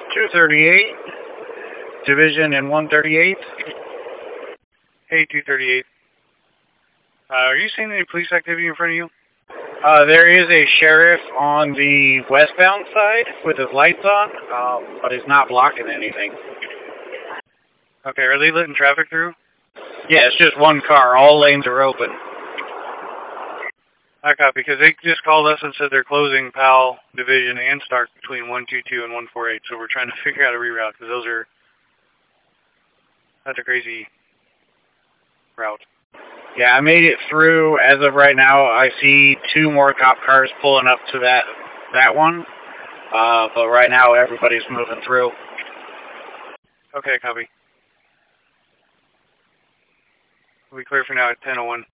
238, Division and 138. Hey, 238. Are you seeing any police activity in front of you? There is a sheriff on the westbound side with his lights on, but he's not blocking anything. Okay, are they letting traffic through? Yeah, it's just one car. All lanes are open. I copy, because they just called us and said they're closing Powell Division and Stark between 122 and 148, so we're trying to figure out a reroute, because that's a crazy route. Yeah, I made it through. As of right now, I see 2 more cop cars pulling up to that one. But right now, everybody's moving through. Okay, copy. We'll be clear for now at 10:01.